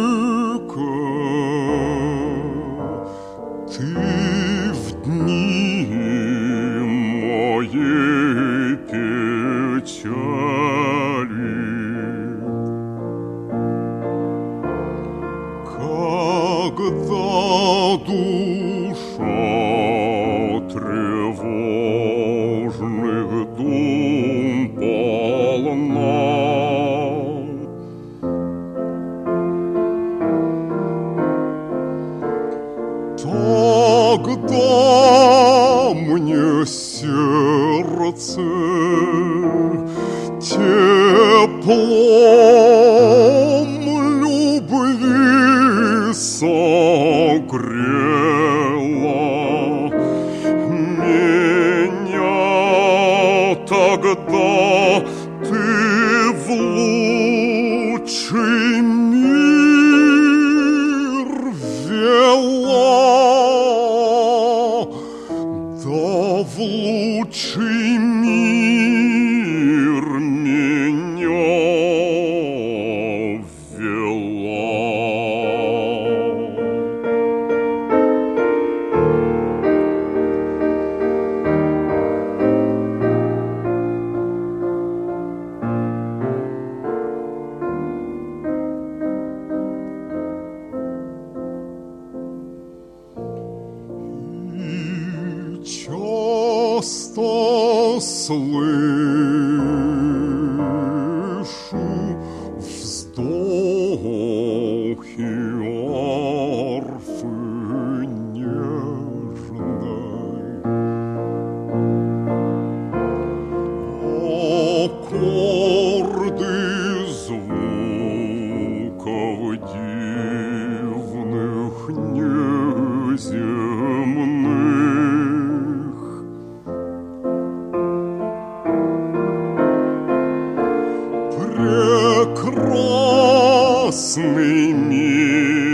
ты в дни моей печали, когда душа тревожных дум полна, тогда мне сердце теплом любви согрело меня, тогда ты в лучший мир вела, да в лучший мир меня вела. Часто слышу вздохи арфы нежной, аккорды звуков дивных неземных, прекрасный мир.